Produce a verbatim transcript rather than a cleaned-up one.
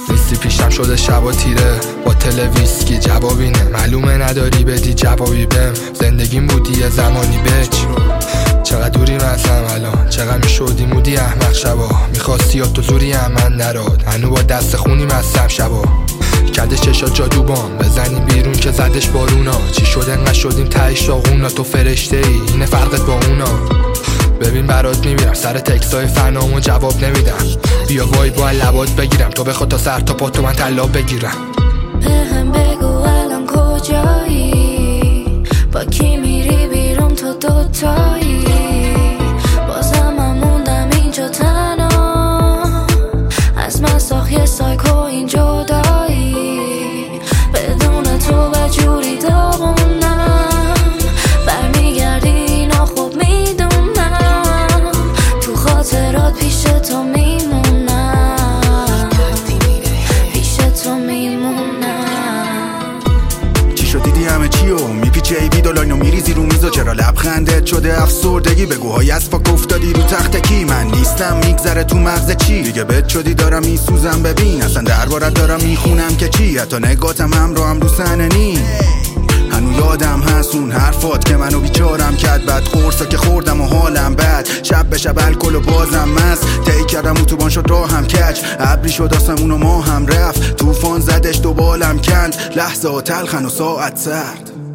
نیستی پیشم شده شبا تیره با تل ویسکی جوابی نه معلومه نداری بدی جوابی بهم زندگیم بودی یه زمانی بچ چقدر دوری مثلم الان چقدر میشودی مودی احمق شبا میخواستی یا تو زوری هم من نراد هنو با دست خونی مستم شبا کرده چشا جادو بام بزنی بیرون که زدش بارونا چی شد انقدر شدیم تهش داغونا تو فرشته ای اینه فرقت با اونا ببین برات میمیرم سر تکسای فنامو جواب نمیدم بیا وای با لبات بگیرم تو بخواد تا سر تا پا تو من طلا بگیرم بهم بگو الان کجایی با کی میری بیرون تو دوتایی بازم من موندم اینجا تنها از من ساخت یه سایکو این جدایی بدون تو به جوری داغونم برمیگردی اینا خوب میدونم تو خاطرات پیش تو میمونم پیش تو میمونم چی شد دیدی همه چیو میپیچه ای بیدالاینو میریزی رو میزا چرا لبخندت شده افسردگی بگوهای از پاک افتادی رو تخت کی من نیستم میگذره تو مغز چی دیگه بد شدی دارم میسوزم ببین اصلا دربارت دارم میخونم که چی حتی نگاتم همراه هم رو صحنه نی هنو یادم هست اون حرفات که منو بیچارم کرد بعد خورسا که خوردم و حالم بد شب به شب الکل و بازم مست تی کردم اتوبان شد راهم کج ابری شد آسمون و ما هم رفت طوفان زدش دو بالم کند لحظه ها تلخن و ساعت سرد